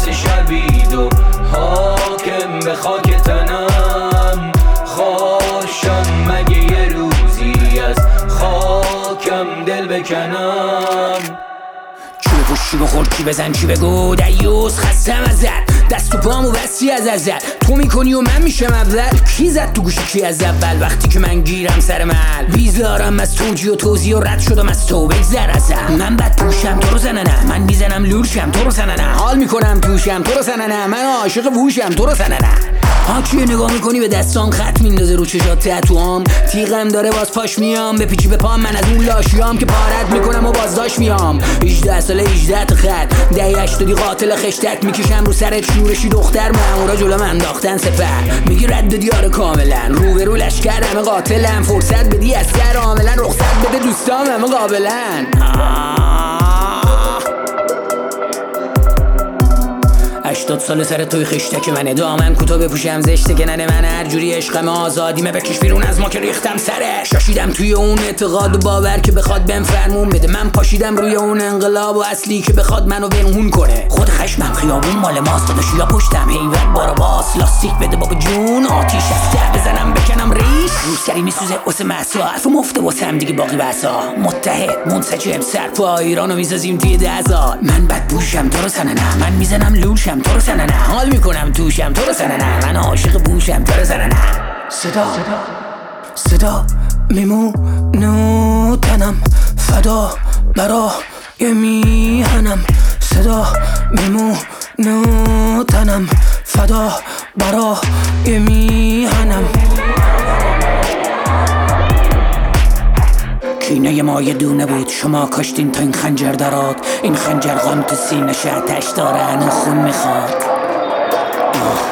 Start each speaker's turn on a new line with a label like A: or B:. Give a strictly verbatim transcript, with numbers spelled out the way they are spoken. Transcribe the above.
A: مثل شبید و حاکم به خاک تنم. خواشم مگه یه روزی از خاکم دل بکنم.
B: چی بپوش چی بخور چی بزن چی بگو دیوز خستم ازت. دست و پامو بستی از ازت. تو میکنی و من میشم اول. کی زد تو گوشی کی از اول وقتی که من گیرم سر مل. بیزارم از توجی و توزی و رد شدم از تو بگذر ازم. من بد پوشم تو رو زننه. من میزنم لورشم تو رو سننه. حال میکنم توشم تو رو سننه. من عاشق ووشم تو رو سننه. ها کیه نگاه میکنی به دستام خط میندازه رو چشات تتوام. تیغم داره باز پاش میام به پیچی به پام. من از اون لاشیام که پارت میکنم و بازداشت میام. هجده ساله هجده تا خط ده هشتادی قاتل خشتک میکشم رو سرت شورشی دختر. مامورا جلو من انداختن سپر. میگی رد دیار کاملا رو به رو لشکر همه قاتلم. فرصت بدی از سر عاملا رخصت بده دوستام همه قابلن. هشتاد سال سر توی خشتک منه. دامن کوتاه بپوشم زشته که ننه من. هر جوری عشقم آزادیمه بکش بیرون از ما که ریختم سرش. شاشیدم توی اون اعتقاد و باور که بخواد بهم فرمون بده. من پاشیدم روی اون انقلاب و اصلی که بخواد منو ونهون کنه. خود خشمم خیابون مال ماست داداش یا پشتم هیبت بارا باس. لاستیک بده بابا جون آتیش از ته بزنم بکنم ریش. روسری میسوزه واسه محسا حرف مفته واسه هم دیگه باقی بحثا. متحد منسجم سرپا ایرانو میسازیم توی ده هزار. من بد پوشم تو رو سننه. من میزنم لوشم تو رو سننه. حال میکنم توشم تو رو سننه. من عاشق بوشم تو رو سننه. صدا صدا میمونو تنم فدا برا یه میهنم. صدا میمونو تنم فدا برا یه میهنم. کینه ما یه دونه بود شما کاشتین تا این خنجر درات. این خنجر غم تو سینه شهتش داره هنو خون میخواد.